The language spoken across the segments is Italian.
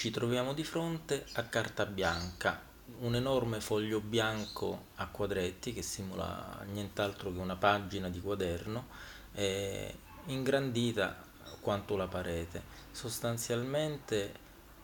Ci troviamo di fronte a carta bianca, un enorme foglio bianco a quadretti che simula nient'altro che una pagina di quaderno, ingrandita quanto la parete. Sostanzialmente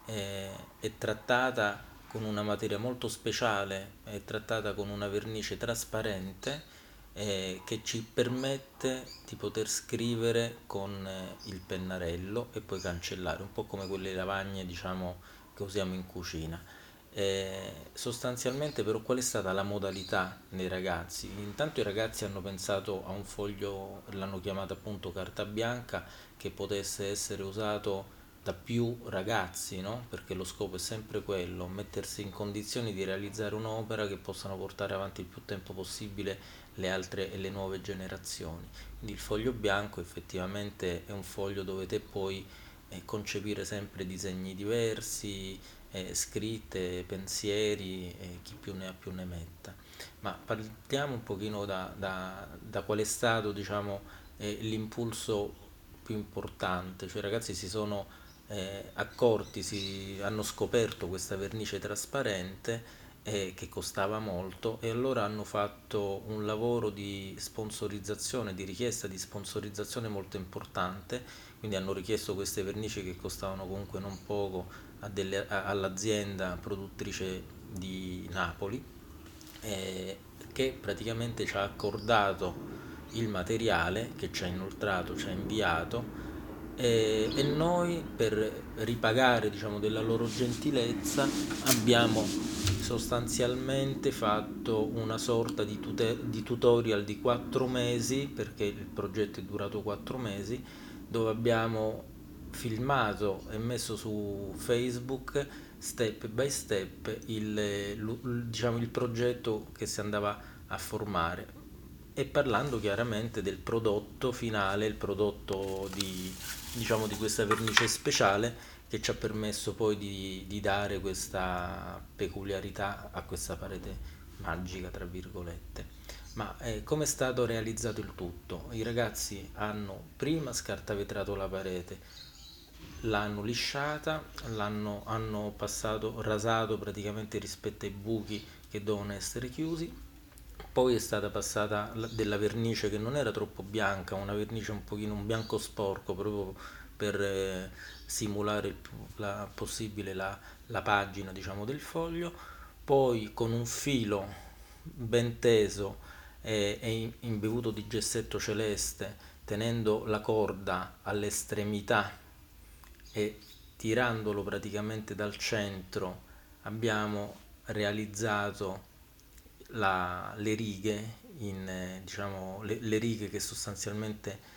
è trattata con una materia molto speciale, è trattata con una vernice trasparente che ci permette di poter scrivere con il pennarello e poi cancellare, un po' come quelle lavagne, diciamo, che usiamo in cucina. Sostanzialmente però qual è stata la modalità dei ragazzi? Intanto i ragazzi hanno pensato a un foglio, l'hanno chiamato appunto carta bianca, che potesse essere usato da più ragazzi, no? Perché lo scopo è sempre quello, mettersi in condizioni di realizzare un'opera che possano portare avanti il più tempo possibile le altre e le nuove generazioni. Quindi il foglio bianco effettivamente è un foglio dove te puoi concepire sempre disegni diversi, scritte, pensieri, chi più ne ha più ne metta. Ma partiamo un pochino da qual è stato, diciamo, l'impulso più importante, cioè i ragazzi si sono accorti, hanno scoperto questa vernice trasparente che costava molto e allora hanno fatto un lavoro di sponsorizzazione, di richiesta di sponsorizzazione molto importante, quindi hanno richiesto queste vernici che costavano comunque non poco all'azienda produttrice di Napoli, che praticamente ci ha accordato il materiale che ci ha inoltrato, ci ha inviato e noi per ripagare, diciamo, della loro gentilezza abbiamo sostanzialmente fatto una sorta di tutorial di 4 mesi, perché il progetto è durato 4 mesi, dove abbiamo filmato e messo su Facebook step by step diciamo, il progetto che si andava a formare e parlando chiaramente del prodotto finale, il prodotto diciamo, di questa vernice speciale che ci ha permesso poi di dare questa peculiarità a questa parete magica, tra virgolette. Ma come è stato realizzato il tutto? I ragazzi hanno prima scartavetrato la parete, l'hanno lisciata, hanno passato, rasato praticamente rispetto ai buchi che dovevano essere chiusi, poi è stata passata della vernice che non era troppo bianca, una vernice un pochino un bianco sporco proprio per simulare il più possibile la pagina, diciamo, del foglio, poi con un filo ben teso e imbevuto di gessetto celeste, tenendo la corda all'estremità e tirandolo praticamente dal centro, abbiamo realizzato le righe, diciamo, le righe che sostanzialmente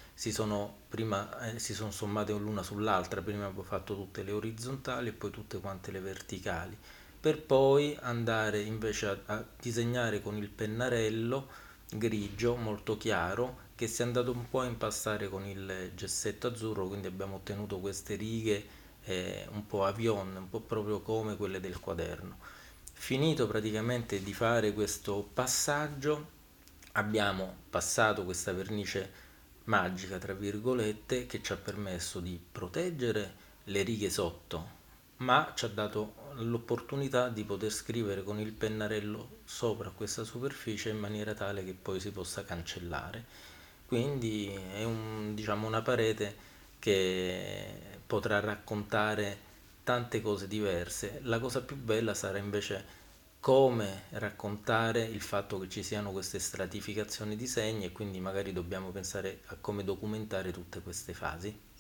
si sono sommate l'una sull'altra, prima avevo fatto tutte le orizzontali e poi tutte quante le verticali, per poi andare invece a disegnare con il pennarello grigio molto chiaro che si è andato un po' a impastare con il gessetto azzurro, quindi abbiamo ottenuto queste righe un po' avion, un po' proprio come quelle del quaderno. Finito praticamente di fare questo passaggio, abbiamo passato questa vernice magica, tra virgolette, che ci ha permesso di proteggere le righe sotto, ma ci ha dato l'opportunità di poter scrivere con il pennarello sopra questa superficie in maniera tale che poi si possa cancellare. Quindi è diciamo, una parete che potrà raccontare tante cose diverse. La cosa più bella sarà invece come raccontare il fatto che ci siano queste stratificazioni di segni e quindi magari dobbiamo pensare a come documentare tutte queste fasi.